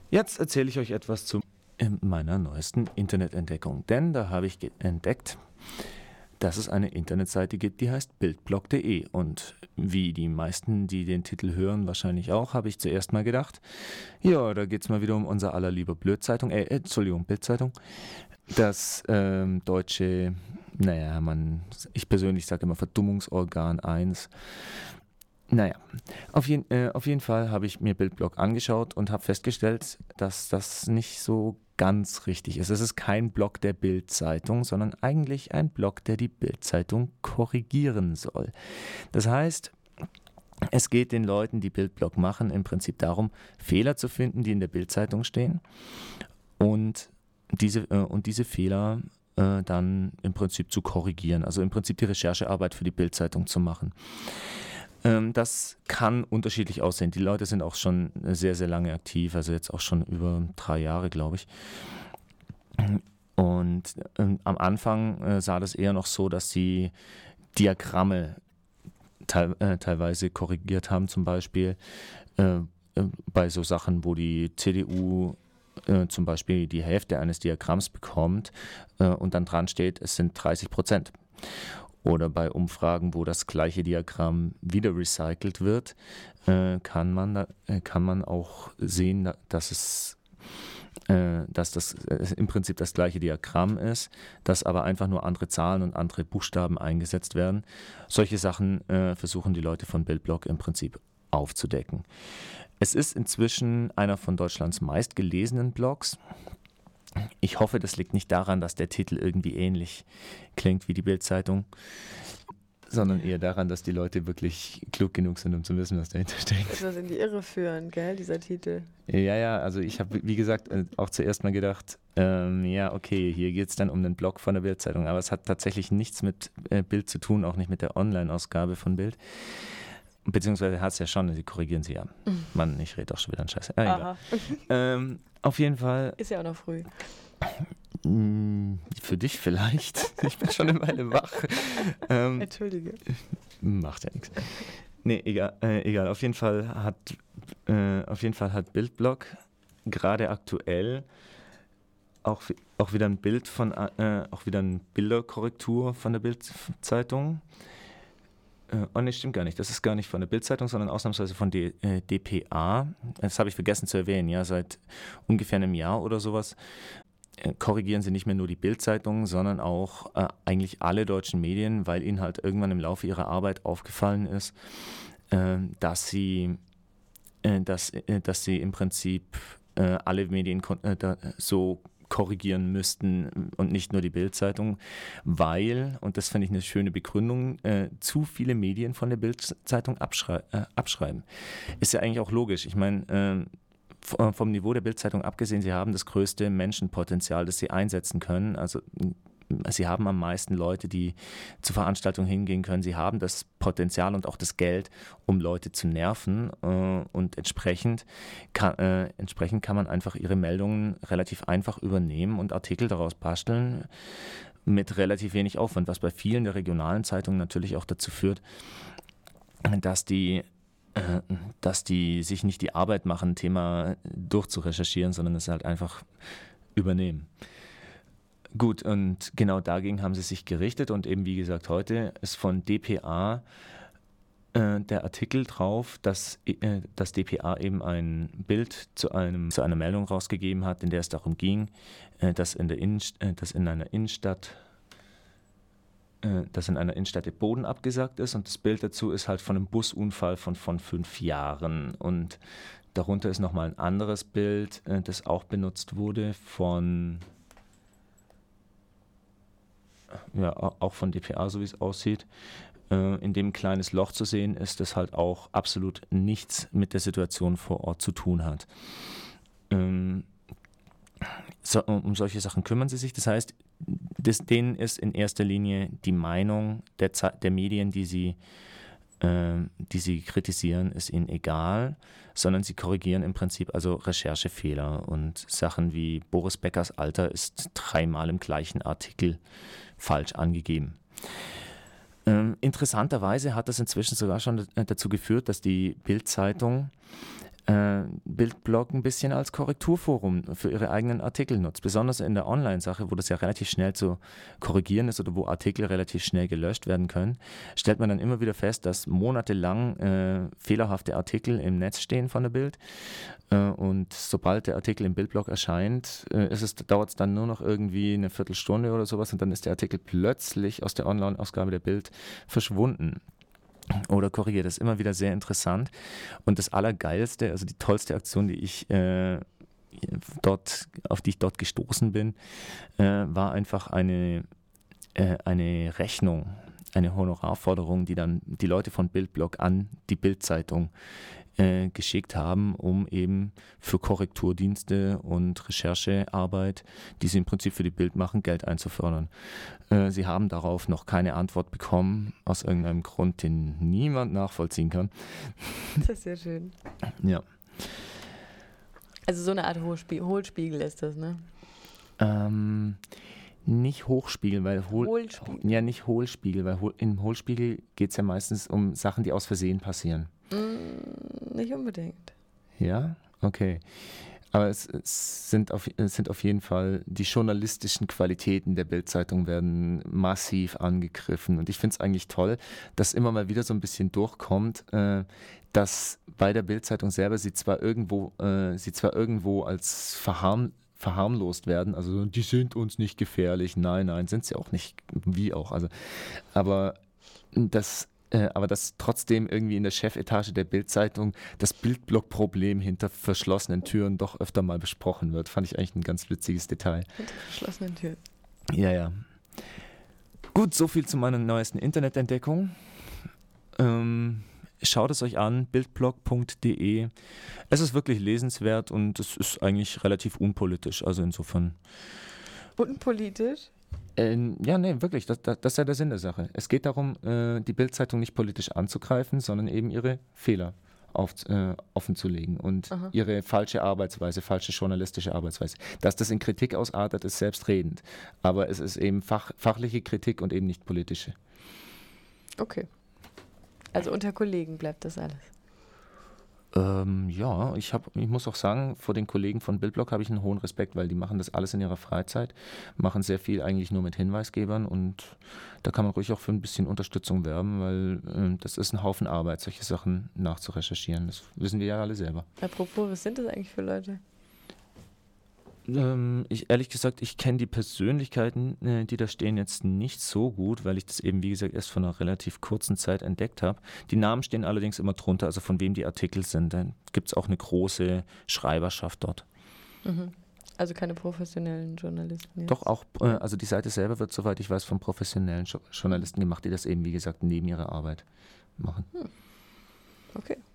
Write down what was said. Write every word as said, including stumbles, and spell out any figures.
Jetzt erzähle ich euch etwas zu meiner neuesten Internetentdeckung, denn da habe ich entdeckt, dass es eine Internetseite gibt, die heißt bildblog punkt de, und wie die meisten, die den Titel hören, wahrscheinlich auch, habe ich zuerst mal gedacht, ja, da geht es mal wieder um unser allerlieber Blödzeitung, äh, Entschuldigung, Bildzeitung, das ähm, deutsche, naja, man, ich persönlich sage immer Verdummungsorgan eins. Naja, auf, je, äh, auf jeden Fall habe ich mir Bildblog angeschaut und habe festgestellt, dass das nicht so ganz richtig ist. Es ist kein Blog der Bild-Zeitung, sondern eigentlich ein Blog, der die Bild-Zeitung korrigieren soll. Das heißt, es geht den Leuten, die Bildblog machen, im Prinzip darum, Fehler zu finden, die in der Bild-Zeitung stehen, und diese, äh, und diese Fehler äh, dann im Prinzip zu korrigieren, also im Prinzip die Recherchearbeit für die Bild-Zeitung zu machen. Das kann unterschiedlich aussehen. Die Leute sind auch schon sehr, sehr lange aktiv, also jetzt auch schon über drei Jahre, glaube ich. Und ähm, am Anfang äh, sah das eher noch so, dass sie Diagramme te- äh, teilweise korrigiert haben, zum Beispiel äh, äh, bei so Sachen, wo die C D U äh, zum Beispiel die Hälfte eines Diagramms bekommt äh, und dann dran steht, es sind dreißig Prozent. Oder bei Umfragen, wo das gleiche Diagramm wieder recycelt wird, äh, kann man, da, äh, kann man auch sehen, dass es äh, dass das äh, im Prinzip das gleiche Diagramm ist, dass aber einfach nur andere Zahlen und andere Buchstaben eingesetzt werden. Solche Sachen äh, versuchen die Leute von Bildblog im Prinzip aufzudecken. Es ist inzwischen einer von Deutschlands meistgelesenen Blogs. Ich hoffe, das liegt nicht daran, dass der Titel irgendwie ähnlich klingt wie die Bild-Zeitung, sondern eher daran, dass die Leute wirklich klug genug sind, um zu wissen, was dahinter steckt. Das ist in die Irre führen, gell, dieser Titel. Ja, ja, also ich habe, wie gesagt, auch zuerst mal gedacht, ähm, ja, okay, hier geht es dann um den Blog von der Bild-Zeitung, aber es hat tatsächlich nichts mit äh, Bild zu tun, auch nicht mit der Online-Ausgabe von Bild. Beziehungsweise hat es ja schon, sie korrigieren sie ja. Mhm. Mann, ich rede auch schon wieder einen Scheiß. Ah, egal. ähm, auf jeden Fall. Ist ja auch noch früh. Für dich vielleicht. Ich bin schon eine Weile wach. Ähm, Entschuldige. Macht ja nichts. Nee, egal. Äh, egal. Auf jeden Fall hat, äh, auf jeden Fall hat Bildblog gerade aktuell auch, auch wieder ein Bild von, äh, auch wieder eine Bilderkorrektur von der Bild-Zeitung. Oh ne, stimmt gar nicht. Das ist gar nicht von der Bild-Zeitung, sondern ausnahmsweise von D, äh, D P A. Das habe ich vergessen zu erwähnen. Ja, seit ungefähr einem Jahr oder sowas äh, korrigieren sie nicht mehr nur die Bild-Zeitung, sondern auch äh, eigentlich alle deutschen Medien, weil ihnen halt irgendwann im Laufe ihrer Arbeit aufgefallen ist, äh, dass sie, äh, dass, äh, dass sie im Prinzip äh, alle Medien kon- äh, da, so korrigieren müssten und nicht nur die Bild-Zeitung, weil, und das finde ich eine schöne Begründung, äh, zu viele Medien von der Bild-Zeitung abschrei- äh, abschreiben. Ist ja eigentlich auch logisch. Ich meine, äh, vom Niveau der Bild-Zeitung abgesehen, sie haben das größte Menschenpotenzial, das sie einsetzen können. Also sie haben am meisten Leute, die zu Veranstaltungen hingehen können. Sie haben das Potenzial und auch das Geld, um Leute zu nerven. Äh, und entsprechend kann, äh, entsprechend kann man einfach ihre Meldungen relativ einfach übernehmen und Artikel daraus basteln mit relativ wenig Aufwand, was bei vielen der regionalen Zeitungen natürlich auch dazu führt, dass die äh, dass die sich nicht die Arbeit machen, ein Thema durchzurecherchieren, sondern es halt einfach übernehmen. Gut, und genau dagegen haben sie sich gerichtet, und eben wie gesagt, heute ist von D P A äh, der Artikel drauf, dass, äh, dass D P A eben ein Bild zu, einem, zu einer Meldung rausgegeben hat, in der es darum ging, äh, dass, in der Innenst- äh, dass in einer Innenstadt äh, dass in einer Innenstadt der Boden abgesackt ist, und das Bild dazu ist halt von einem Busunfall von, von fünf Jahren, und darunter ist nochmal ein anderes Bild, äh, das auch benutzt wurde von ja, auch von D P A, so wie es aussieht, äh, in dem ein kleines Loch zu sehen ist, das halt auch absolut nichts mit der Situation vor Ort zu tun hat. Ähm, so, um solche Sachen kümmern sie sich. Das heißt, das, denen ist in erster Linie die Meinung der, der Medien, die sie, äh, die sie kritisieren, ist ihnen egal, sondern sie korrigieren im Prinzip also Recherchefehler und Sachen wie Boris Beckers Alter ist dreimal im gleichen Artikel falsch angegeben. Ähm, interessanterweise hat das inzwischen sogar schon dazu geführt, dass die Bild-Zeitung äh, Bildblog ein bisschen als Korrekturforum für ihre eigenen Artikel nutzt. Besonders in der Online-Sache, wo das ja relativ schnell zu korrigieren ist oder wo Artikel relativ schnell gelöscht werden können, stellt man dann immer wieder fest, dass monatelang äh, fehlerhafte Artikel im Netz stehen von der Bild. Äh, und sobald der Artikel im Bildblog erscheint, äh, ist es, dauert es dann nur noch irgendwie eine Viertelstunde oder sowas und dann ist der Artikel plötzlich aus der Online-Ausgabe der Bild verschwunden. Oder korrigiert. Das ist immer wieder sehr interessant. Und das Allergeilste, also die tollste Aktion, die ich äh, dort, auf die ich dort gestoßen bin, äh, war einfach eine, äh, eine Rechnung, eine Honorarforderung, die dann die Leute von Bildblog an die Bild-Zeitung äh, geschickt haben, um eben für Korrekturdienste und Recherchearbeit, die sie im Prinzip für die Bild machen, Geld einzufordern. Äh, sie haben darauf noch keine Antwort bekommen, aus irgendeinem Grund, den niemand nachvollziehen kann. Das ist sehr schön. Ja. Also so eine Art Hohlspie- Hohlspiegel ist das, ne? Ähm, nicht Hochspiegel, weil Hohl, Hohlspiegel. ja nicht Hohlspiegel, weil Hohl, im Hohlspiegel geht es ja meistens um Sachen, die aus Versehen passieren. Mm, nicht unbedingt. Ja, okay. Aber es, es, sind auf, es sind auf jeden Fall, die journalistischen Qualitäten der Bild-Zeitung werden massiv angegriffen. Und ich finde es eigentlich toll, dass immer mal wieder so ein bisschen durchkommt, äh, dass bei der Bild-Zeitung selber sie zwar irgendwo, äh, sie zwar irgendwo als verharm, verharmlost werden, also die sind uns nicht gefährlich, nein, nein, sind sie auch nicht, wie auch. Also, aber das Äh, aber dass trotzdem irgendwie in der Chefetage der Bild-Zeitung das Bildblock-Problem hinter verschlossenen Türen doch öfter mal besprochen wird. Fand ich eigentlich ein ganz witziges Detail. Hinter verschlossenen Türen. Ja, ja. Gut, so viel zu meiner neuesten Internetentdeckung. Ähm, schaut es euch an, bildblog punkt de. Es ist wirklich lesenswert und es ist eigentlich relativ unpolitisch, also insofern. Unpolitisch? Ähm, ja, nee, wirklich, das, das, das ist ja der Sinn der Sache. Es geht darum, äh, die Bild-Zeitung nicht politisch anzugreifen, sondern eben ihre Fehler auf, äh, offenzulegen und Aha. ihre falsche Arbeitsweise, falsche journalistische Arbeitsweise. Dass das in Kritik ausartet, ist selbstredend. Aber es ist eben fach, fachliche Kritik und eben nicht politische. Okay. Also unter Kollegen bleibt das alles. Ähm, ja, ich, hab, ich muss auch sagen, vor den Kollegen von Bildblog habe ich einen hohen Respekt, weil die machen das alles in ihrer Freizeit, machen sehr viel eigentlich nur mit Hinweisgebern und da kann man ruhig auch für ein bisschen Unterstützung werben, weil äh, das ist ein Haufen Arbeit, solche Sachen nachzurecherchieren. Das wissen wir ja alle selber. Apropos, was sind das eigentlich für Leute? Ähm, ich, ehrlich gesagt, ich kenne die Persönlichkeiten, äh, die da stehen, jetzt nicht so gut, weil ich das eben, wie gesagt, erst vor einer relativ kurzen Zeit entdeckt habe. Die Namen stehen allerdings immer drunter, also von wem die Artikel sind. Dann gibt es auch eine große Schreiberschaft dort. Mhm. Also keine professionellen Journalisten jetzt? Doch auch, äh, also die Seite selber wird, soweit ich weiß, von professionellen Jo- Journalisten gemacht, die das eben, wie gesagt, neben ihrer Arbeit machen. Okay.